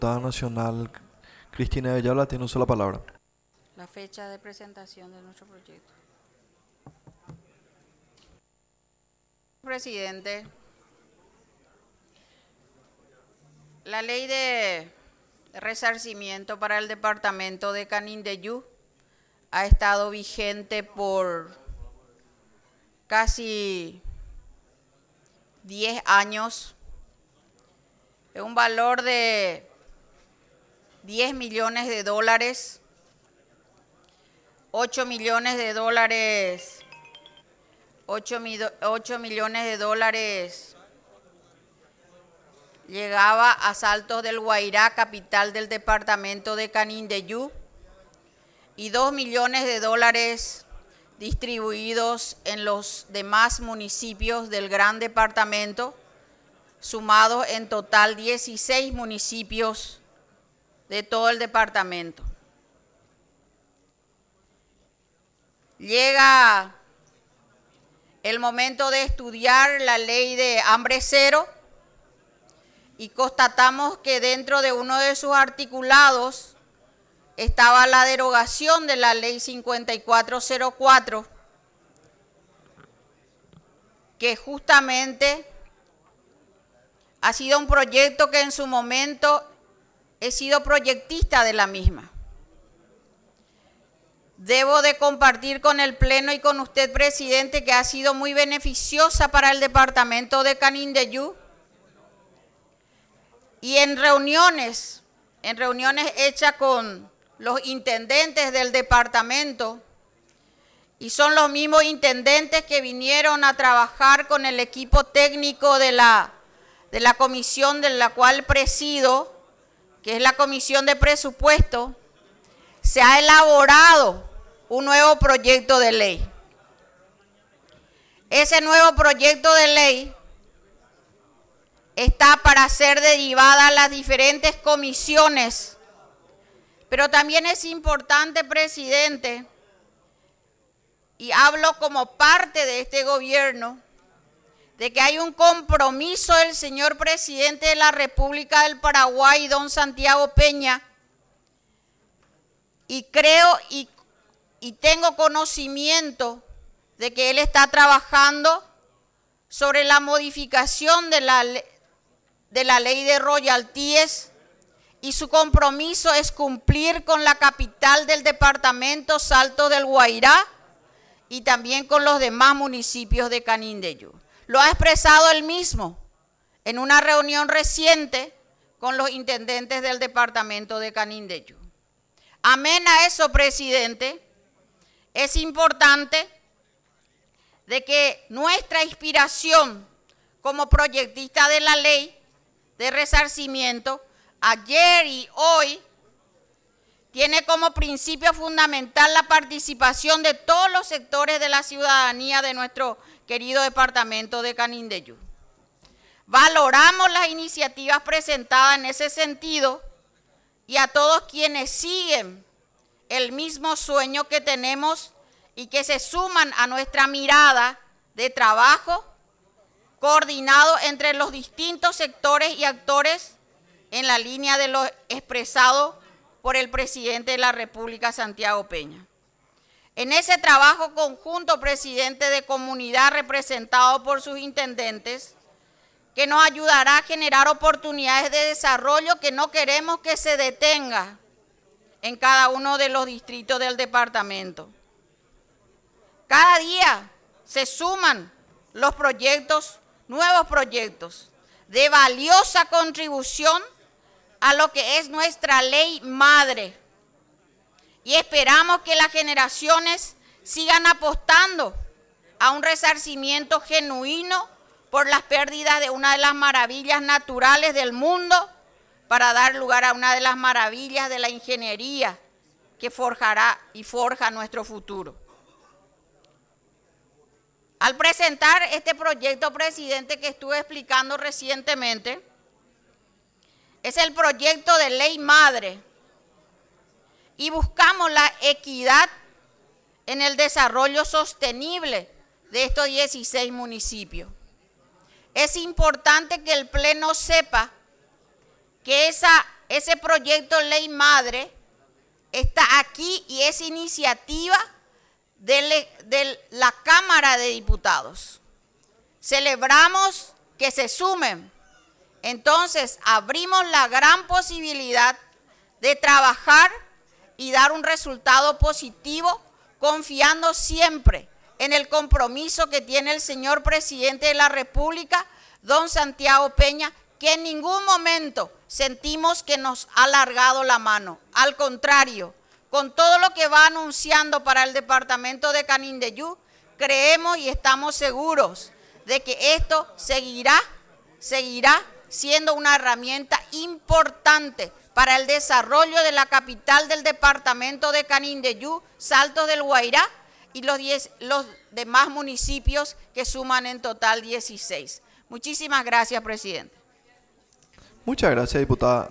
Diputada nacional Cristina Ayala tiene uso la palabra. La fecha de presentación de nuestro proyecto. Presidente, la ley de resarcimiento para el departamento de Canindeyú ha estado vigente por casi 10 años. Es un valor de 10 millones de dólares, 8 millones de dólares, 8 millones de dólares llegaba a Saltos del Guairá, capital del departamento de Canindeyú, y 2 millones de dólares distribuidos en los demás municipios del gran departamento, sumados en total 16 municipios de todo el departamento. Llega el momento de estudiar la ley de hambre cero y constatamos que dentro de uno de sus articulados estaba la derogación de la ley 5404, que justamente ha sido un proyecto que en su momento he sido proyectista de la misma. Debo de compartir con el Pleno y con usted, presidente, que ha sido muy beneficiosa para el departamento de Canindeyú. Y en reuniones hechas con los intendentes del departamento, y son los mismos intendentes que vinieron a trabajar con el equipo técnico de la comisión de la cual presido, que es la Comisión de Presupuesto, se ha elaborado un nuevo proyecto de ley. Ese nuevo proyecto de ley está para ser derivada a las diferentes comisiones, pero también es importante, presidente, y hablo como parte de este gobierno, de que hay un compromiso del señor presidente de la República del Paraguay, don Santiago Peña, y creo y tengo conocimiento de que él está trabajando sobre la modificación de la ley de royalties, y su compromiso es cumplir con la capital del departamento, Saltos del Guairá, y también con los demás municipios de Canindeyú. Lo ha expresado él mismo en una reunión reciente con los intendentes del departamento de Canindeyú. Amén a eso, presidente, es importante de que nuestra inspiración como proyectista de la ley de resarcimiento, ayer y hoy, tiene como principio fundamental la participación de todos los sectores de la ciudadanía de nuestro querido departamento de Canindeyú. Valoramos las iniciativas presentadas en ese sentido y a todos quienes siguen el mismo sueño que tenemos y que se suman a nuestra mirada de trabajo coordinado entre los distintos sectores y actores en la línea de lo expresado por el presidente de la República, Santiago Peña. En ese trabajo conjunto, presidente de comunidad representado por sus intendentes, que nos ayudará a generar oportunidades de desarrollo que no queremos que se detenga en cada uno de los distritos del departamento. Cada día se suman los proyectos, nuevos proyectos de valiosa contribución a lo que es nuestra ley madre. Y esperamos que las generaciones sigan apostando a un resarcimiento genuino por las pérdidas de una de las maravillas naturales del mundo, para dar lugar a una de las maravillas de la ingeniería que forjará y forja nuestro futuro. Al presentar este proyecto, presidente, que estuve explicando recientemente, es el proyecto de ley madre y buscamos la equidad en el desarrollo sostenible de estos 16 municipios. Es importante que el Pleno sepa que ese proyecto de ley madre está aquí y es iniciativa de la Cámara de Diputados. Celebramos que se sumen. Entonces, abrimos la gran posibilidad de trabajar y dar un resultado positivo, confiando siempre en el compromiso que tiene el señor presidente de la República, don Santiago Peña, que en ningún momento sentimos que nos ha alargado la mano. Al contrario, con todo lo que va anunciando para el departamento de Canindeyú, creemos y estamos seguros de que esto seguirá siendo una herramienta importante para el desarrollo de la capital del departamento de Canindeyú, Saltos del Guairá y los demás municipios que suman en total 16. Muchísimas gracias, presidente. Muchas gracias, diputada.